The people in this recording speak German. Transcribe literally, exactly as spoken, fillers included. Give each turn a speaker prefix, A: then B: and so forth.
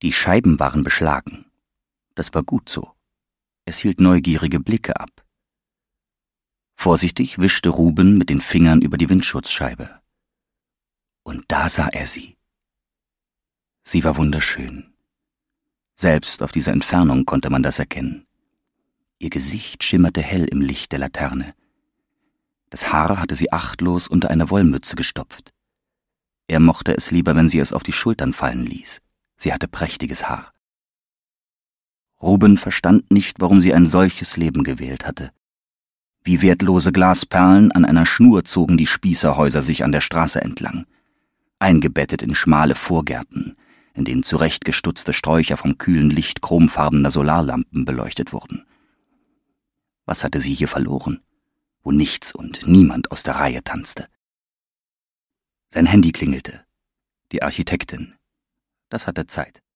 A: Die Scheiben waren beschlagen. Das war gut so. Es hielt neugierige Blicke ab. Vorsichtig wischte Ruben mit den Fingern über die Windschutzscheibe. Und da sah er sie. Sie war wunderschön. Selbst auf dieser Entfernung konnte man das erkennen. Ihr Gesicht schimmerte hell im Licht der Laterne. Das Haar hatte sie achtlos unter eine Wollmütze gestopft. Er mochte es lieber, wenn sie es auf die Schultern fallen ließ. Sie hatte prächtiges Haar. Ruben verstand nicht, warum sie ein solches Leben gewählt hatte. Wie wertlose Glasperlen an einer Schnur zogen die Spießerhäuser sich an der Straße entlang, eingebettet in schmale Vorgärten, in denen zurechtgestutzte Sträucher vom kühlen Licht chromfarbener Solarlampen beleuchtet wurden. Was hatte sie hier verloren, wo nichts und niemand aus der Reihe tanzte? Sein Handy klingelte. Die Architektin. Das hatte Zeit.